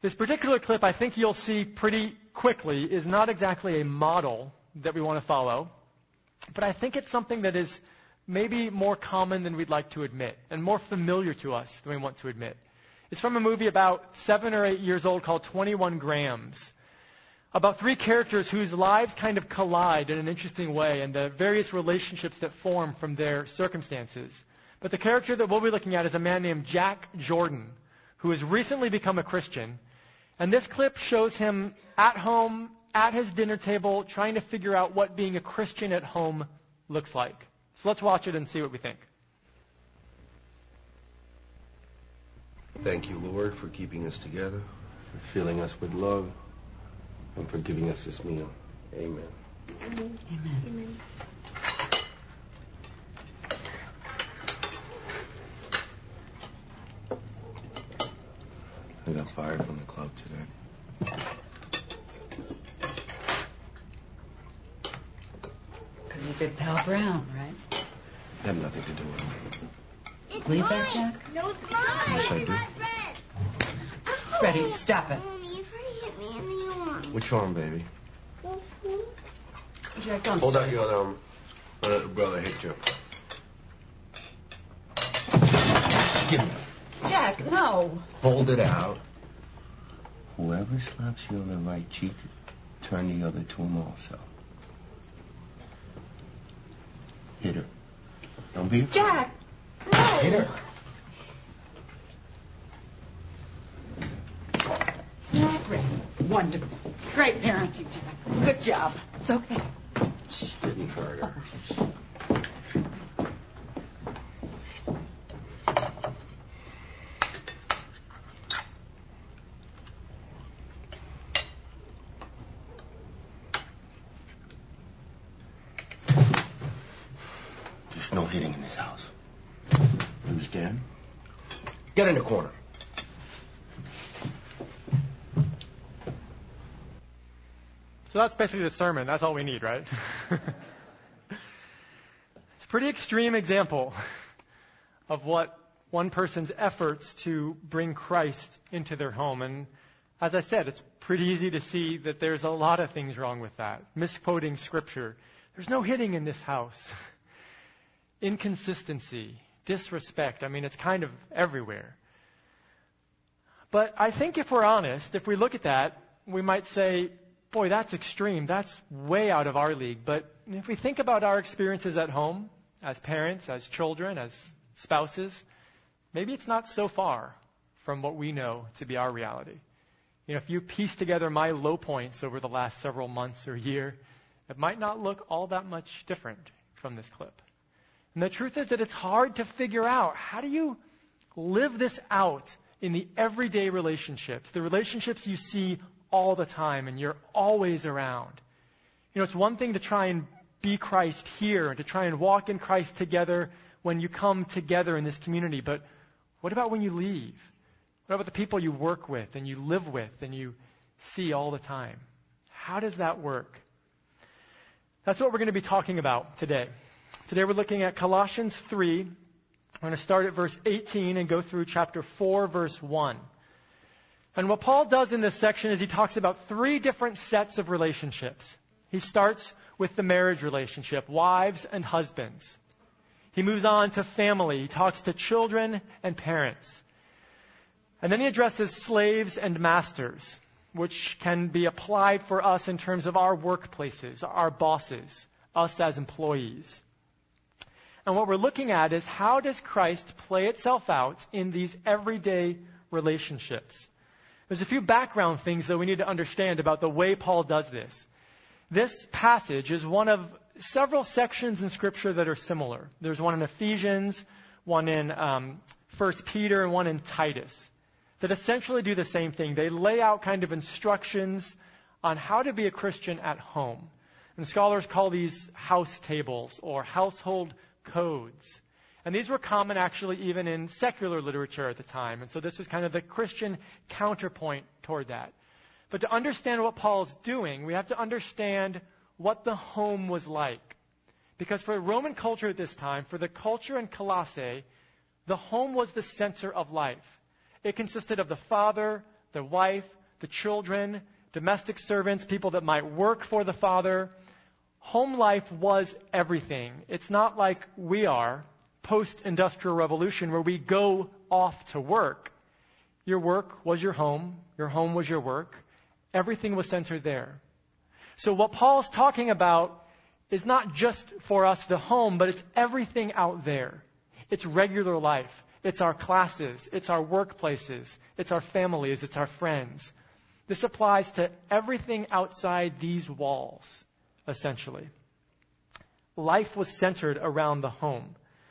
This particular clip, I think you'll see pretty quickly, is not exactly a model that we want to follow, but I think it's something that is maybe more common than we'd like to admit, and more familiar to us than we want to admit. It's from a movie about 7 or 8 years old called 21 Grams, about 3 characters whose lives kind of collide in an interesting way and the various relationships that form from their circumstances. But the character that we'll be looking at is a man named Jack Jordan, who has recently become a Christian. And this clip shows him at home, at his dinner table, trying to figure out what being a Christian at home looks like. So let's watch it and see what we think. Thank you, Lord, for keeping us together, for filling us with love, and for giving us this meal. Amen. Amen. Amen. Amen. I got fired from the club today. Because you did Pal Brown, right? I have nothing to do with it. Believe that, Jack? No, it's mine. Yes, I do. Freddie, stop it. Mommy, you've already hit me in the arm. Which arm, baby? Jack, don't Hold stop. out your other arm. Let the brother hit you. Give me that. Jack, no. Hold it out. Whoever slaps you on the right cheek, turn the other to him also. Hit her. Don't be afraid. Jack, no. Hit her. Great. Wonderful. Great parenting, Jack. Good job. It's okay. Didn't hurt her. There's no hitting in this house. Understand? Get in the corner. So that's basically the sermon. That's all we need, right? It's a pretty extreme example of what one person's efforts to bring Christ into their home. And as I said, it's pretty easy to see that there's a lot of things wrong with that. Misquoting Scripture. There's no hitting in this house. Inconsistency, disrespect. I mean, it's kind of everywhere. But I think if we're honest, if we look at that, we might say, boy, that's extreme. That's way out of our league. But if we think about our experiences at home, as parents, as children, as spouses, maybe it's not so far from what we know to be our reality. You know, if you piece together my low points over the last several months or year, it might not look all that much different from this clip. And the truth is that it's hard to figure out, how do you live this out in the everyday relationships, the relationships you see all the time and you're always around. You know, it's one thing to try and be Christ here and to try and walk in Christ together when you come together in this community. But what about when you leave? What about the people you work with and you live with and you see all the time? How does that work? That's what we're going to be talking about today. Today we're looking at Colossians 3. We're going to start at verse 18 and go through chapter 4, verse 1. And what Paul does in this section is he talks about 3 different sets of relationships. He starts with the marriage relationship, wives and husbands. He moves on to family. He talks to children and parents. And then he addresses slaves and masters, which can be applied for us in terms of our workplaces, our bosses, us as employees. And what we're looking at is, how does Christ play itself out in these everyday relationships? There's a few background things that we need to understand about the way Paul does this. This passage is one of several sections in Scripture that are similar. There's one in Ephesians, one in 1 Peter, and one in Titus that essentially do the same thing. They lay out kind of instructions on how to be a Christian at home. And scholars call these house tables or household codes. And these were common actually even in secular literature at the time. And so this was kind of the Christian counterpoint toward that. But to understand what Paul's doing, we have to understand what the home was like. Because for the Roman culture at this time, for the culture in Colossae, the home was the center of life. It consisted of the father, the wife, the children, domestic servants, people that might work for the father. Home life was everything. It's not like we are post-industrial revolution where we go off to work. Your work was your home was your work. Everything was centered there. So what Paul's talking about is not just for us the home, but it's everything out there. It's regular life. It's our classes. It's our workplaces. It's our families. It's our friends. This applies to everything outside these walls, essentially. Life was centered around the home.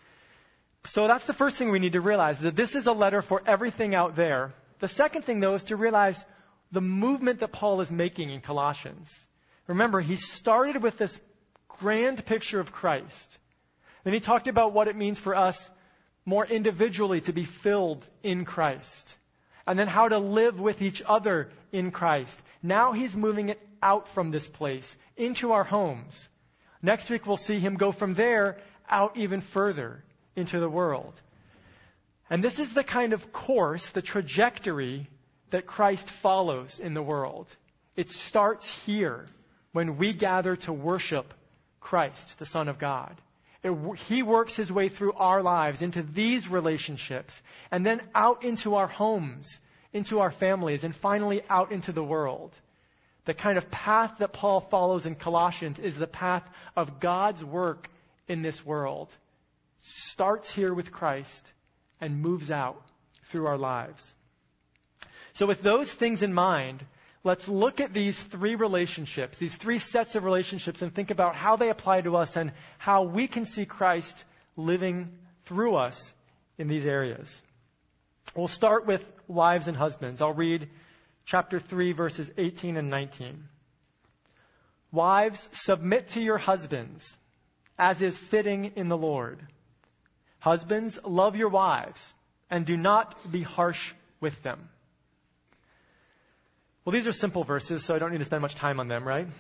So that's the first thing we need to realize, that this is a letter for everything out there. The second thing, though, is to realize the movement that Paul is making in Colossians. Remember, he started with this grand picture of Christ. Then he talked about what it means for us more individually to be filled in Christ. And then how to live with each other in Christ. Now he's moving it out from this place into our homes. Next week we'll see him go from there out even further into the world. And this is the kind of course, the trajectory that Christ follows in the world. It starts here when we gather to worship Christ, the Son of God. He works his way through our lives into these relationships and then out into our homes, into our families, and finally out into the world. The kind of path that Paul follows in Colossians is the path of God's work in this world. Starts here with Christ and moves out through our lives. So with those things in mind, let's look at these three relationships, these three sets of relationships, and think about how they apply to us and how we can see Christ living through us in these areas. We'll start with wives and husbands. I'll read chapter 3, verses 18 and 19. Wives, submit to your husbands, as is fitting in the Lord. Husbands, love your wives, and do not be harsh with them. Well, these are simple verses, so I don't need to spend much time on them, right?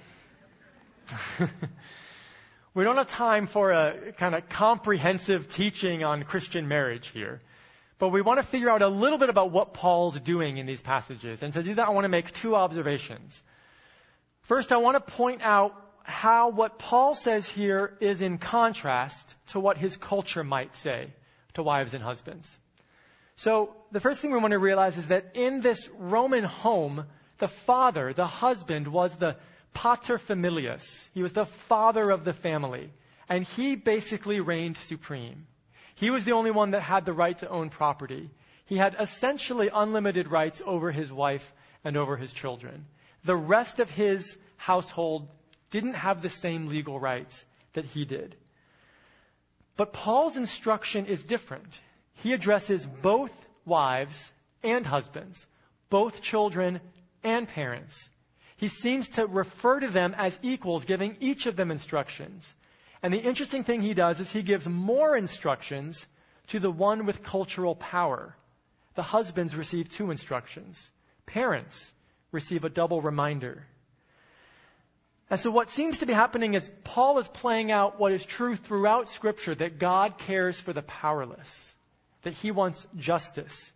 We don't have time for a kind of comprehensive teaching on Christian marriage here. But we want to figure out a little bit about what Paul's doing in these passages. And to do that, I want to make two observations. First, I want to point out how what Paul says here is in contrast to what his culture might say to wives and husbands. So the first thing we want to realize is that in this Roman home, the father, the husband, was the pater familias. He was the father of the family. And he basically reigned supreme. He was the only one that had the right to own property. He had essentially unlimited rights over his wife and over his children. The rest of his household didn't have the same legal rights that he did. But Paul's instruction is different. He addresses both wives and husbands, both children and parents. He seems to refer to them as equals, giving each of them instructions. And the interesting thing he does is he gives more instructions to the one with cultural power. The husbands receive 2 instructions. Parents receive a double reminder. And so what seems to be happening is Paul is playing out what is true throughout Scripture, that God cares for the powerless, that he wants justice.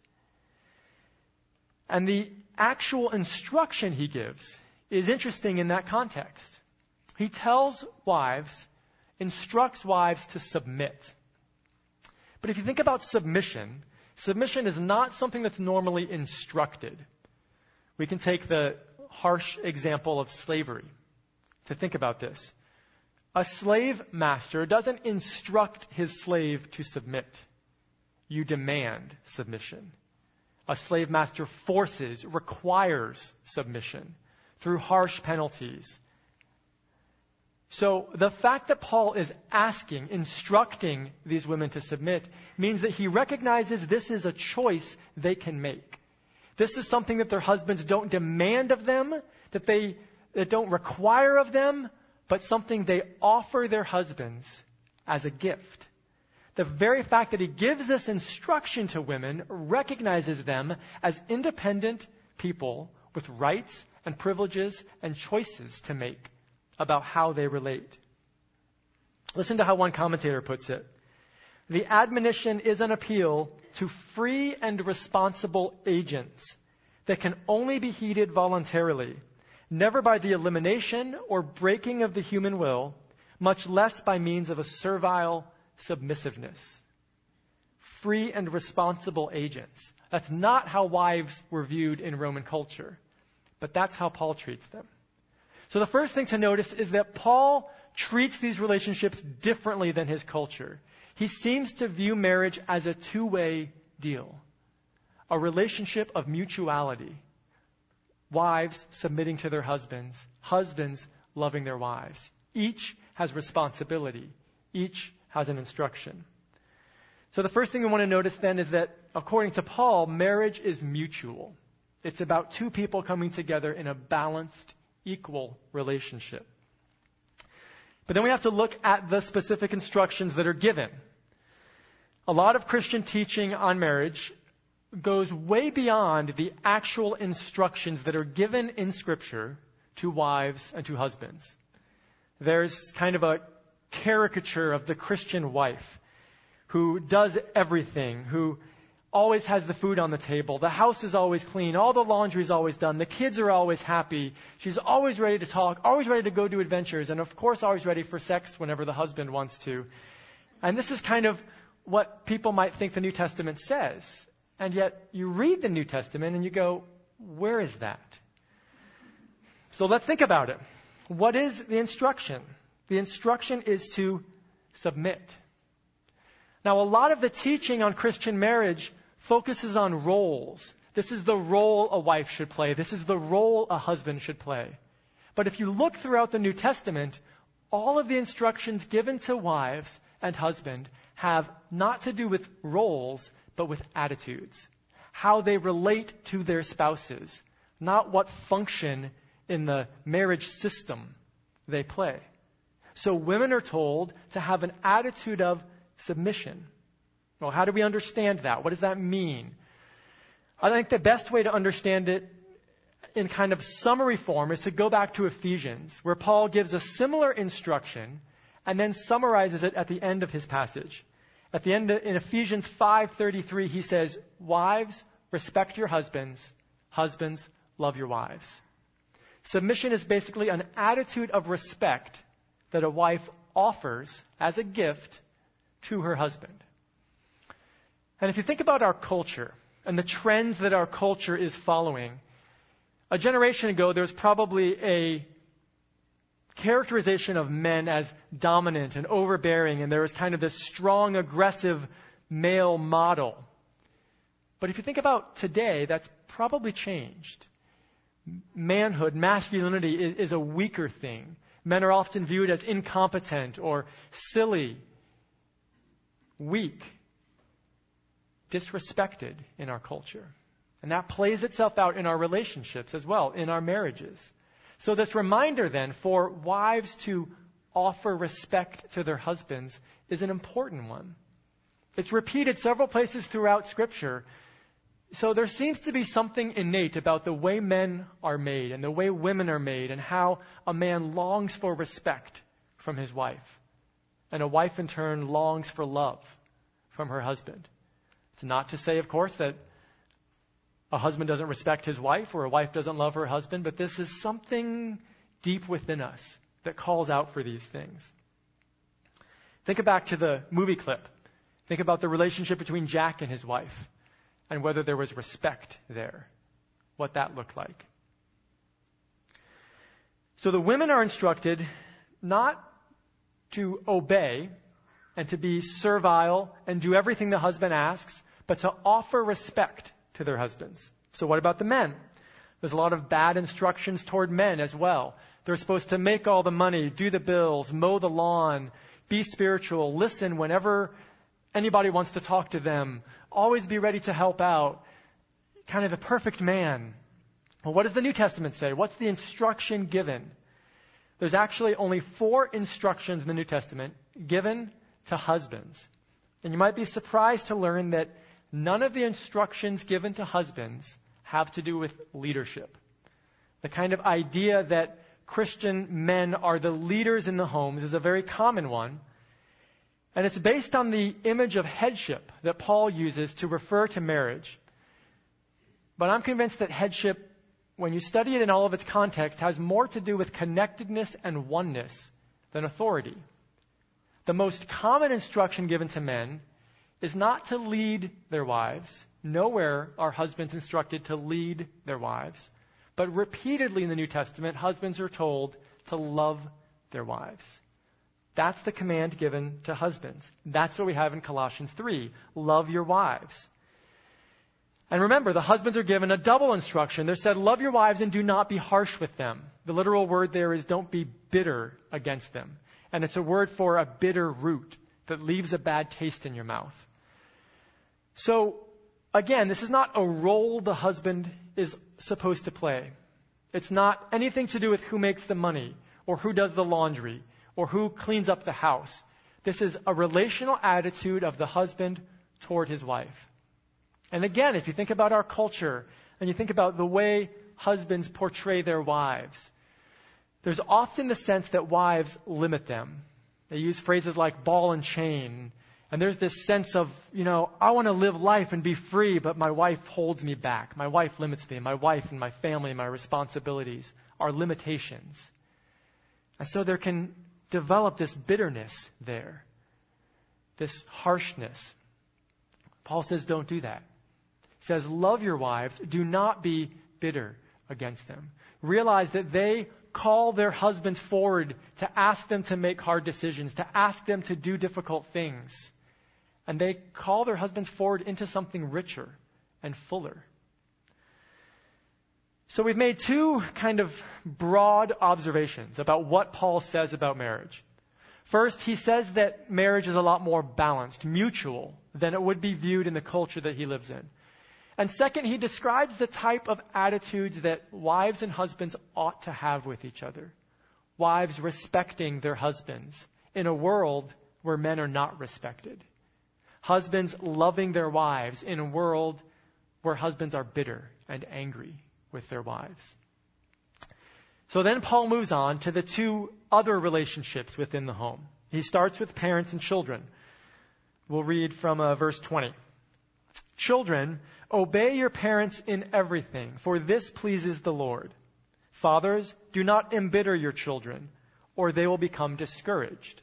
And the actual instruction he gives is interesting in that context. He tells wives, instructs wives to submit. But if you think about submission, submission is not something that's normally instructed. We can take the harsh example of slavery to think about this. A slave master doesn't instruct his slave to submit. You demand submission. A slave master forces, requires submission through harsh penalties. So the fact that Paul is instructing these women to submit, means that he recognizes this is a choice they can make. This is something that their husbands don't demand of them, that they don't require of them, but something they offer their husbands as a gift. The very fact that he gives this instruction to women recognizes them as independent people with rights and privileges and choices to make about how they relate. Listen to how one commentator puts it. The admonition is an appeal to free and responsible agents that can only be heeded voluntarily, never by the elimination or breaking of the human will, much less by means of a servile submissiveness. Free and responsible agents. That's not how wives were viewed in Roman culture, but that's how Paul treats them. So the first thing to notice is that Paul treats these relationships differently than his culture. He seems to view marriage as a two-way deal, a relationship of mutuality. Wives submitting to their husbands, husbands loving their wives. Each has responsibility. Each has an instruction. So the first thing we want to notice then is that, according to Paul, marriage is mutual. It's about two people coming together in a balanced, equal relationship. But then we have to look at the specific instructions that are given. A lot of Christian teaching on marriage goes way beyond the actual instructions that are given in Scripture to wives and to husbands. There's kind of a caricature of the Christian wife who does everything, who always has the food on the table, the house is always clean, all the laundry is always done, the kids are always happy, she's always ready to talk, always ready to go do adventures, and of course always ready for sex whenever the husband wants to. And this is kind of what people might think the New Testament says. And yet you read the New Testament and you go, where is that? So let's think about it. What is the instruction? The instruction is to submit. Now, a lot of the teaching on Christian marriage focuses on roles. This is the role a wife should play. This is the role a husband should play. But if you look throughout the New Testament, all of the instructions given to wives and husband have not to do with roles, but with attitudes. How they relate to their spouses, not what function in the marriage system they play. So women are told to have an attitude of submission. Well, how do we understand that? What does that mean? I think the best way to understand it in kind of summary form is to go back to Ephesians, where Paul gives a similar instruction and then summarizes it at the end of his passage. At the end, in Ephesians 5:33, he says, "Wives, respect your husbands. Husbands, love your wives." Submission is basically an attitude of respect that a wife offers as a gift to her husband. And if you think about our culture and the trends that our culture is following, a generation ago, there was probably a characterization of men as dominant and overbearing, and there was kind of this strong, aggressive male model. But if you think about today, that's probably changed. Manhood, masculinity is a weaker thing. Men are often viewed as incompetent or silly, weak, disrespected in our culture. And that plays itself out in our relationships as well, in our marriages. So this reminder then for wives to offer respect to their husbands is an important one. It's repeated several places throughout Scripture. So there seems to be something innate about the way men are made and the way women are made and how a man longs for respect from his wife. And a wife in turn longs for love from her husband. It's not to say, of course, that a husband doesn't respect his wife or a wife doesn't love her husband, but this is something deep within us that calls out for these things. Think back to the movie clip. Think about the relationship between Jack and his wife and whether there was respect there, what that looked like. So the women are instructed not to obey and to be servile and do everything the husband asks, but to offer respect to their husbands. So what about the men? There's a lot of bad instructions toward men as well. They're supposed to make all the money, do the bills, mow the lawn, be spiritual, listen whenever anybody wants to talk to them, always be ready to help out, kind of the perfect man. Well, what does the New Testament say? What's the instruction given? There's actually only 4 instructions in the New Testament given to husbands. And you might be surprised to learn that none of the instructions given to husbands have to do with leadership. The kind of idea that Christian men are the leaders in the homes is a very common one. And it's based on the image of headship that Paul uses to refer to marriage. But I'm convinced that headship, when you study it in all of its context, has more to do with connectedness and oneness than authority. The most common instruction given to men is not to lead their wives. Nowhere are husbands instructed to lead their wives. But repeatedly in the New Testament, husbands are told to love their wives. That's the command given to husbands. That's what we have in Colossians 3. Love your wives. And remember, the husbands are given a double instruction. They're said, love your wives and do not be harsh with them. The literal word there is don't be bitter against them. And it's a word for a bitter root that leaves a bad taste in your mouth. So, again, this is not a role the husband is supposed to play. It's not anything to do with who makes the money or who does the laundry or who cleans up the house. This is a relational attitude of the husband toward his wife. And again, if you think about our culture and you think about the way husbands portray their wives, there's often the sense that wives limit them. They use phrases like ball and chain. And there's this sense of, I want to live life and be free, but my wife holds me back. My wife limits me. My wife and my family and my responsibilities are limitations. And so there can develop this bitterness there, this harshness. Paul says, don't do that. He says, love your wives. Do not be bitter against them. Realize that they call their husbands forward to ask them to make hard decisions, to ask them to do difficult things. And they call their husbands forward into something richer and fuller. So we've made two kind of broad observations about what Paul says about marriage. First, he says that marriage is a lot more balanced, mutual, than it would be viewed in the culture that he lives in. And second, he describes the type of attitudes that wives and husbands ought to have with each other. Wives respecting their husbands in a world where men are not respected. Husbands loving their wives in a world where husbands are bitter and angry with their wives. So then Paul moves on to the two other relationships within the home. He starts with parents and children. We'll read from verse 20. Children, obey your parents in everything, for this pleases the Lord. Fathers, do not embitter your children, or they will become discouraged.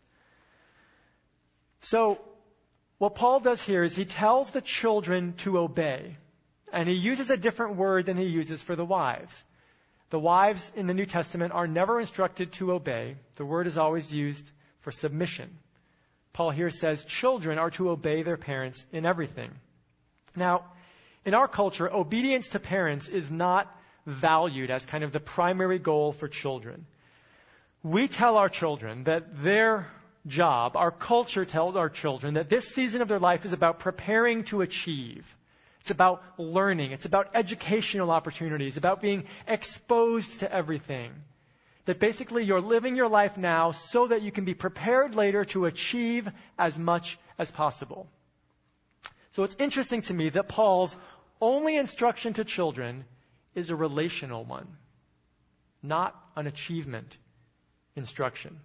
So, what Paul does here is he tells the children to obey, and he uses a different word than he uses for the wives. The wives in the New Testament are never instructed to obey. The word is always used for submission. Paul here says children are to obey their parents in everything. Now, in our culture, obedience to parents is not valued as kind of the primary goal for children. We tell our children that their job, our culture tells our children that this season of their life is about preparing to achieve. It's about learning. It's about educational opportunities, about being exposed to everything. That basically you're living your life now so that you can be prepared later to achieve as much as possible. So it's interesting to me that Paul's only instruction to children is a relational one, not an achievement instruction.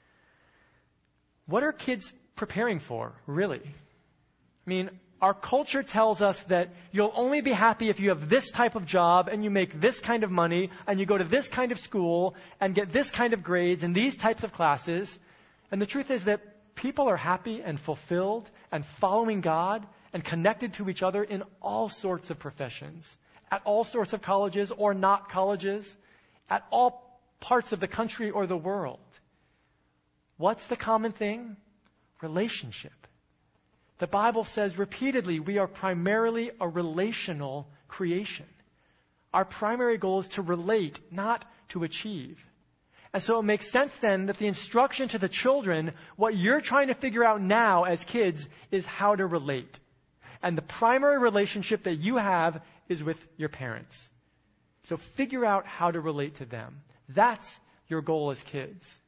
What are kids preparing for, really? I mean, our culture tells us that you'll only be happy if you have this type of job and you make this kind of money and you go to this kind of school and get this kind of grades and these types of classes. And the truth is that people are happy and fulfilled and following God and connected to each other in all sorts of professions, at all sorts of colleges or not colleges, at all parts of the country or the world. What's the common thing? Relationship. The Bible says repeatedly we are primarily a relational creation. Our primary goal is to relate, not to achieve. And so it makes sense then that the instruction to the children, what you're trying to figure out now as kids, is how to relate. And the primary relationship that you have is with your parents. So figure out how to relate to them. That's your goal as kids.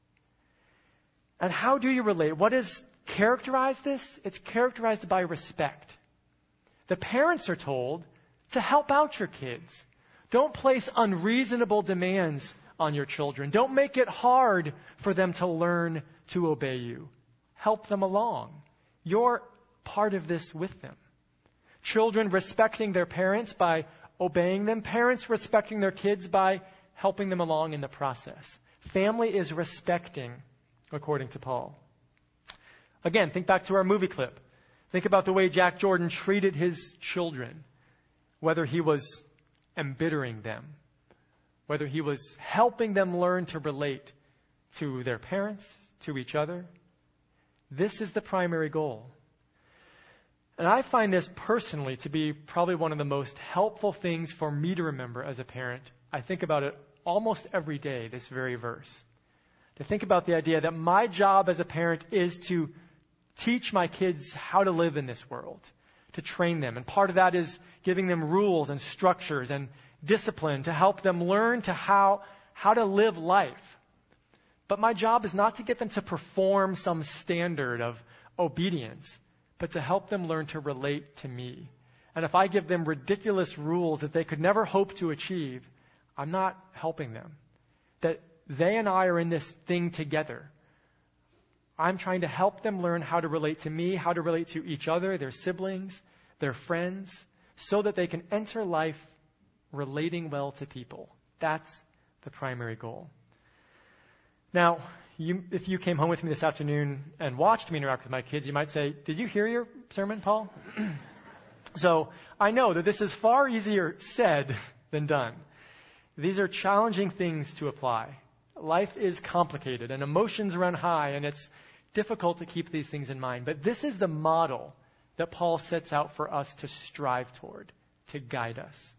And how do you relate? What is characterize this? It's characterized by respect. The parents are told to help out your kids. Don't place unreasonable demands on your children. Don't make it hard for them to learn to obey you. Help them along. You're part of this with them. Children respecting their parents by obeying them. Parents respecting their kids by helping them along in the process. Family is respecting, according to Paul. Again, think back to our movie clip. Think about the way Jack Jordan treated his children, whether he was embittering them, whether he was helping them learn to relate to their parents, to each other. This is the primary goal. And I find this personally to be probably one of the most helpful things for me to remember as a parent. I think about it almost every day, this very verse. To think about the idea that my job as a parent is to teach my kids how to live in this world, to train them. And part of that is giving them rules and structures and discipline to help them learn to how to live life. But my job is not to get them to perform some standard of obedience, but to help them learn to relate to me. And if I give them ridiculous rules that they could never hope to achieve, I'm not helping them. That they and I are in this thing together. I'm trying to help them learn how to relate to me, how to relate to each other, their siblings, their friends, so that they can enter life relating well to people. That's the primary goal. Now, if you came home with me this afternoon and watched me interact with my kids, you might say, "Did you hear your sermon, Paul?" So I know that this is far easier said than done. These are challenging things to apply. Life is complicated and emotions run high, and it's difficult to keep these things in mind. But this is the model that Paul sets out for us to strive toward, to guide us.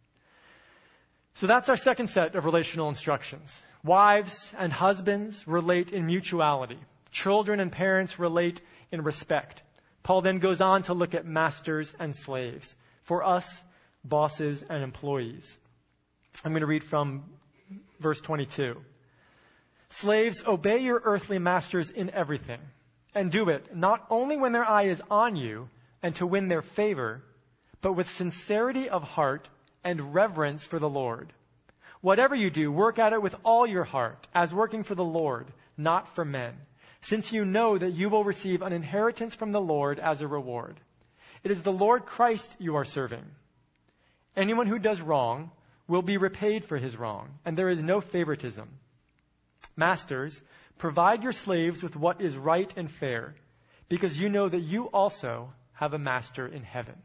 So that's our second set of relational instructions. Wives and husbands relate in mutuality. Children and parents relate in respect. Paul then goes on to look at masters and slaves. For us, bosses and employees. I'm going to read from verse 22. Slaves, obey your earthly masters in everything, and do it not only when their eye is on you and to win their favor, but with sincerity of heart and reverence for the Lord. Whatever you do, work at it with all your heart, as working for the Lord, not for men, since you know that you will receive an inheritance from the Lord as a reward. It is the Lord Christ you are serving. Anyone who does wrong will be repaid for his wrong, and there is no favoritism. Masters, provide your slaves with what is right and fair, because you know that you also have a master in heaven.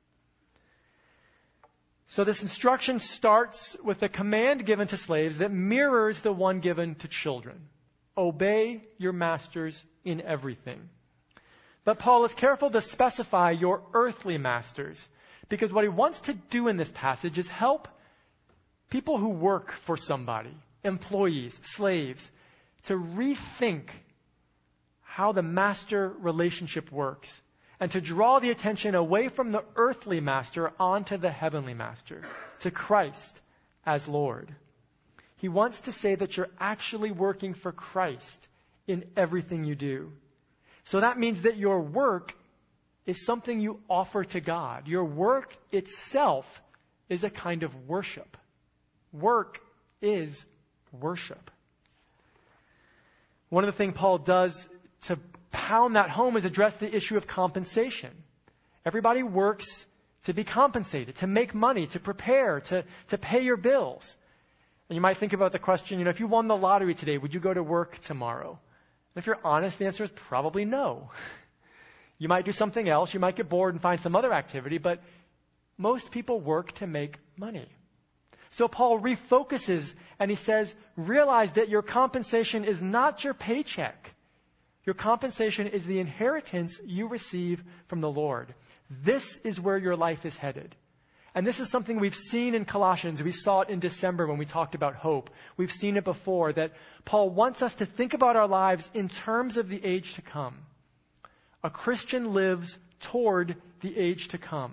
So this instruction starts with a command given to slaves that mirrors the one given to children. Obey your masters in everything. But Paul is careful to specify your earthly masters, because what he wants to do in this passage is help people who work for somebody, employees, slaves, to rethink how the master relationship works and to draw the attention away from the earthly master onto the heavenly master, to Christ as Lord. He wants to say that you're actually working for Christ in everything you do. So that means that your work is something you offer to God. Your work itself is a kind of worship. Work is worship. One of the things Paul does to pound that home is address the issue of compensation. Everybody works to be compensated, to make money, to prepare, to pay your bills. And you might think about the question, if you won the lottery today, would you go to work tomorrow? And if you're honest, the answer is probably no. You might do something else. You might get bored and find some other activity, but most people work to make money. So Paul refocuses and he says, realize that your compensation is not your paycheck. Your compensation is the inheritance you receive from the Lord. This is where your life is headed. And this is something we've seen in Colossians. We saw it in December when we talked about hope. We've seen it before, that Paul wants us to think about our lives in terms of the age to come. A Christian lives toward the age to come.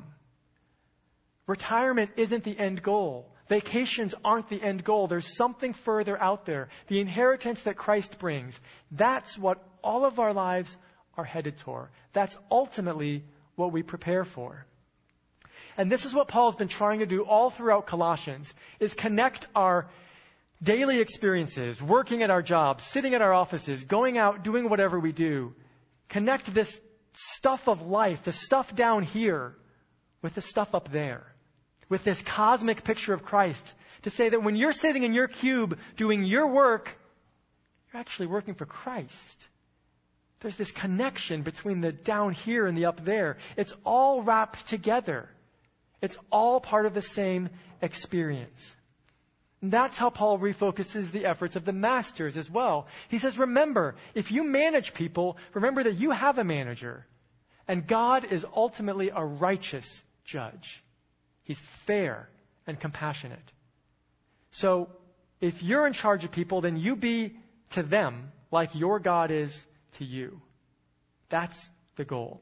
Retirement isn't the end goal. Vacations aren't the end goal. There's something further out there. The inheritance that Christ brings. That's what all of our lives are headed toward. That's ultimately what we prepare for. And this is what Paul's been trying to do all throughout Colossians, is connect our daily experiences, working at our jobs, sitting at our offices, going out, doing whatever we do. Connect this stuff of life, the stuff down here, with the stuff up there, with this cosmic picture of Christ, to say that when you're sitting in your cube doing your work, you're actually working for Christ. There's this connection between the down here and the up there. It's all wrapped together. It's all part of the same experience. And that's how Paul refocuses the efforts of the masters as well. He says, remember, if you manage people, remember that you have a manager. And God is ultimately a righteous judge. He's fair and compassionate. So if you're in charge of people, then you be to them like your God is to you. That's the goal.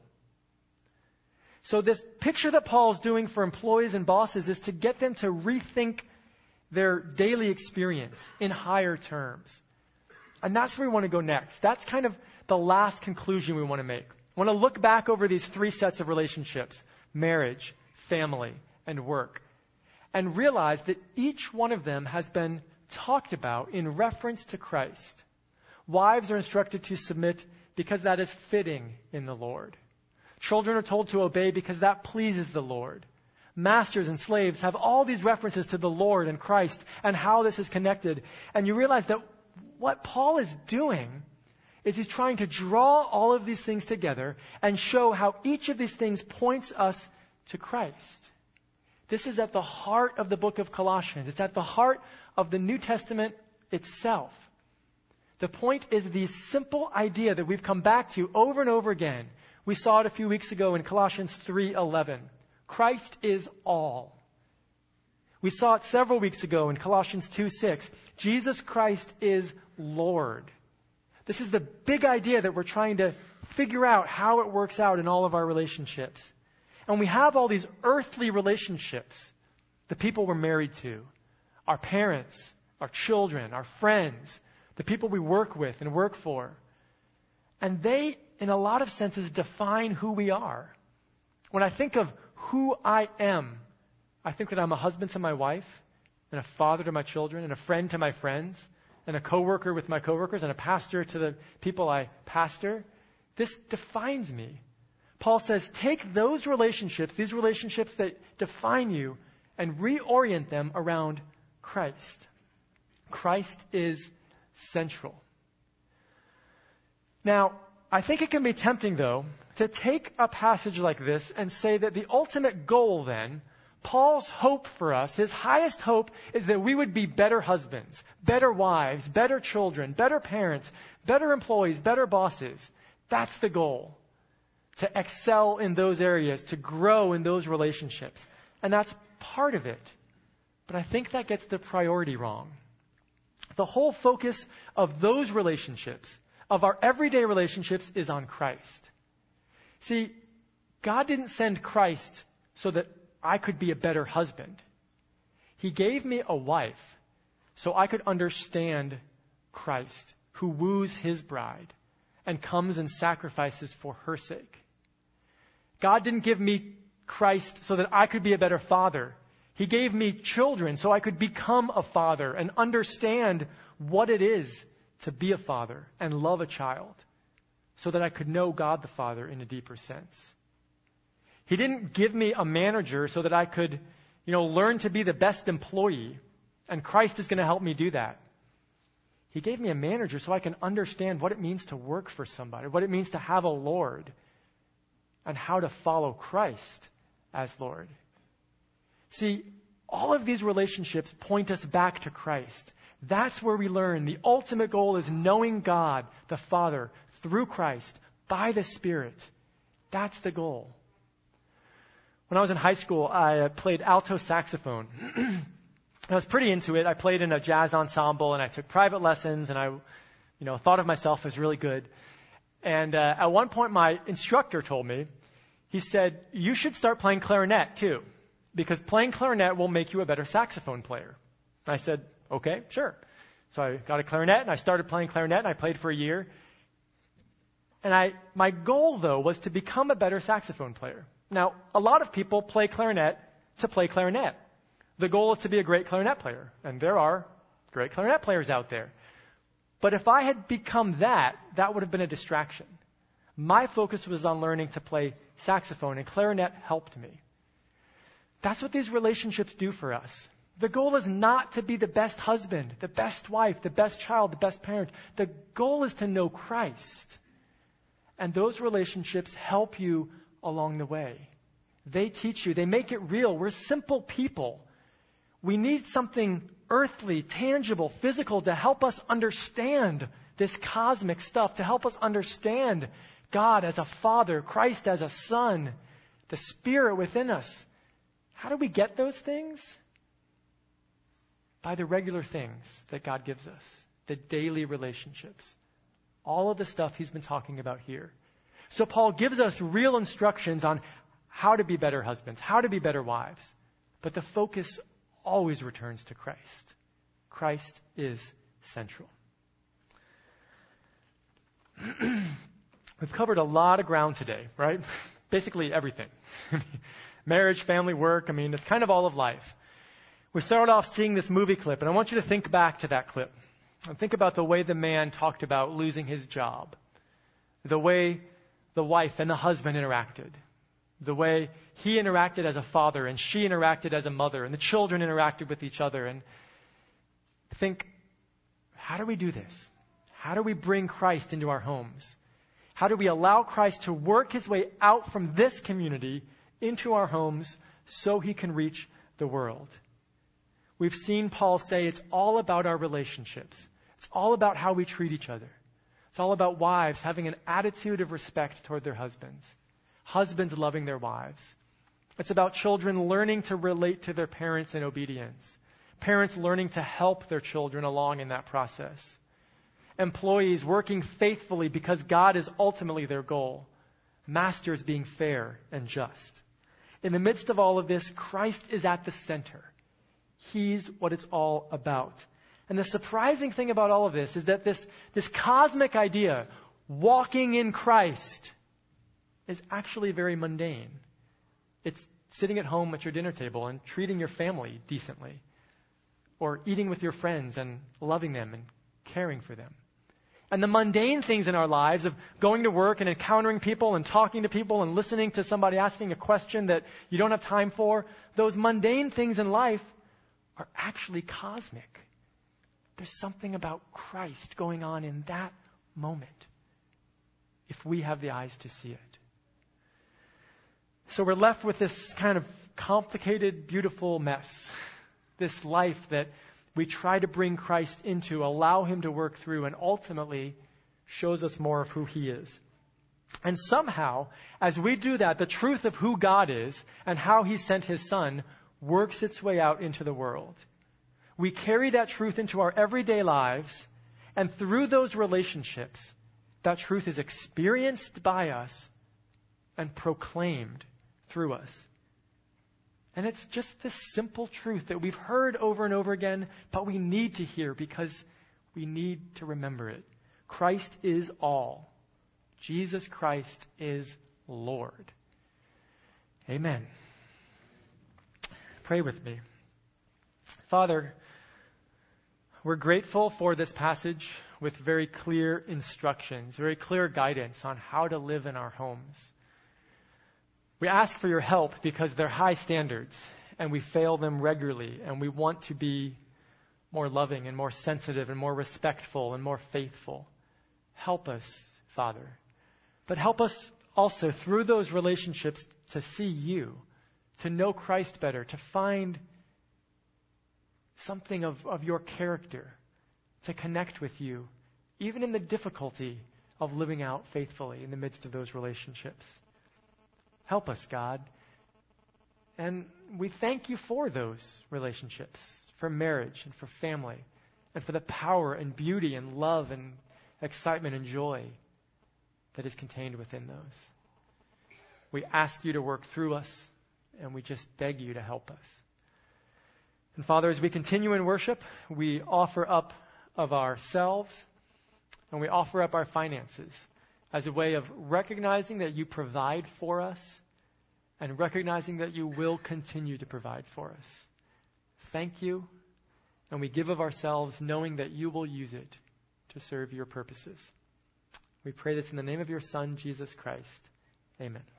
So this picture that Paul's doing for employees and bosses is to get them to rethink their daily experience in higher terms. And that's where we want to go next. That's kind of the last conclusion we want to make. I want to look back over these three sets of relationships, marriage, family, and work, and realize that each one of them has been talked about in reference to Christ. Wives are instructed to submit because that is fitting in the Lord. Children are told to obey because that pleases the Lord. Masters and slaves have all these references to the Lord and Christ and how this is connected. And you realize that what Paul is doing is he's trying to draw all of these things together and show how each of these things points us to Christ. This is at the heart of the book of Colossians. It's at the heart of the New Testament itself. The point is the simple idea that we've come back to over and over again. We saw it a few weeks ago in Colossians 3:11. Christ is all. We saw it several weeks ago in Colossians 2:6. Jesus Christ is Lord. This is the big idea that we're trying to figure out how it works out in all of our relationships. And we have all these earthly relationships, the people we're married to, our parents, our children, our friends, the people we work with and work for. And they, in a lot of senses, define who we are. When I think of who I am, I think that I'm a husband to my wife, and a father to my children, and a friend to my friends, and a coworker with my coworkers, and a pastor to the people I pastor. This defines me. Paul says, take those relationships, these relationships that define you, and reorient them around Christ. Christ is central. Now, I think it can be tempting, though, to take a passage like this and say that the ultimate goal, then, Paul's hope for us, his highest hope, is that we would be better husbands, better wives, better children, better parents, better employees, better bosses. That's the goal. To excel in those areas, to grow in those relationships. And that's part of it. But I think that gets the priority wrong. The whole focus of those relationships, of our everyday relationships, is on Christ. See, God didn't send Christ so that I could be a better husband. He gave me a wife so I could understand Christ, who woos his bride and comes and sacrifices for her sake. God didn't give me Christ so that I could be a better father. He gave me children so I could become a father and understand what it is to be a father and love a child, so that I could know God the Father in a deeper sense. He didn't give me a manager so that I could, learn to be the best employee, and Christ is going to help me do that. He gave me a manager so I can understand what it means to work for somebody, what it means to have a Lord, and how to follow Christ as Lord. See, all of these relationships point us back to Christ. That's where we learn the ultimate goal is knowing God, the Father, through Christ, by the Spirit. That's the goal. When I was in high school, I played alto saxophone. I was pretty into it. I played in a jazz ensemble, and I took private lessons, and I, thought of myself as really good. And at one point, my instructor told me, he said, you should start playing clarinet, too, because playing clarinet will make you a better saxophone player. I said, okay, sure. So I got a clarinet, and I started playing clarinet, and I played for a year. And my goal, though, was to become a better saxophone player. Now, a lot of people play clarinet to play clarinet. The goal is to be a great clarinet player, and there are great clarinet players out there. But if I had become that would have been a distraction. My focus was on learning to play saxophone, and clarinet helped me. That's what these relationships do for us. The goal is not to be the best husband, the best wife, the best child, the best parent. The goal is to know Christ. And those relationships help you along the way. They teach you. They make it real. We're simple people. We need something earthly, tangible, physical to help us understand this cosmic stuff, to help us understand God as a father, Christ as a son, the Spirit within us. How do we get those things? By the regular things that God gives us, the daily relationships. All of the stuff he's been talking about here. So Paul gives us real instructions on how to be better husbands, how to be better wives. But the focus always returns to Christ. Christ is central. We've covered a lot of ground today, right? Basically everything. Marriage, family, work, it's kind of all of life. We started off seeing this movie clip, and I want you to think back to that clip. And think about the way the man talked about losing his job. The way the wife and the husband interacted. The way he interacted as a father and she interacted as a mother and the children interacted with each other. And think, how do we do this? How do we bring Christ into our homes? How do we allow Christ to work his way out from this community into our homes so he can reach the world? We've seen Paul say it's all about our relationships. It's all about how we treat each other. It's all about wives having an attitude of respect toward their husbands. Husbands loving their wives. It's about children learning to relate to their parents in obedience. Parents learning to help their children along in that process. Employees working faithfully because God is ultimately their goal. Masters being fair and just. In the midst of all of this, Christ is at the center. He's what it's all about. And the surprising thing about all of this is that this cosmic idea, walking in Christ, is actually very mundane. It's sitting at home at your dinner table and treating your family decently. Or eating with your friends and loving them and caring for them. And the mundane things in our lives of going to work and encountering people and talking to people and listening to somebody asking a question that you don't have time for, those mundane things in life are actually cosmic. There's something about Christ going on in that moment if we have the eyes to see it. So we're left with this kind of complicated, beautiful mess. This life that we try to bring Christ into, allow him to work through, and ultimately shows us more of who he is. And somehow, as we do that, the truth of who God is and how he sent his son works its way out into the world. We carry that truth into our everyday lives, and through those relationships, that truth is experienced by us and proclaimed through us. And it's just this simple truth that we've heard over and over again, but we need to hear because we need to remember it. Christ is all. Jesus Christ is Lord. Amen. Pray with me. Father, we're grateful for this passage with very clear instructions, very clear guidance on how to live in our homes. We ask for your help because they're high standards and we fail them regularly, and we want to be more loving and more sensitive and more respectful and more faithful. Help us, Father. But help us also through those relationships to see you, to know Christ better, to find something of your character, to connect with you, even in the difficulty of living out faithfully in the midst of those relationships. Help us, God. And we thank you for those relationships, for marriage and for family, and for the power and beauty and love and excitement and joy that is contained within those. We ask you to work through us, and we just beg you to help us. And Father, as we continue in worship, we offer up of ourselves, and we offer up our finances as a way of recognizing that you provide for us and recognizing that you will continue to provide for us. Thank you, and we give of ourselves knowing that you will use it to serve your purposes. We pray this in the name of your Son, Jesus Christ. Amen.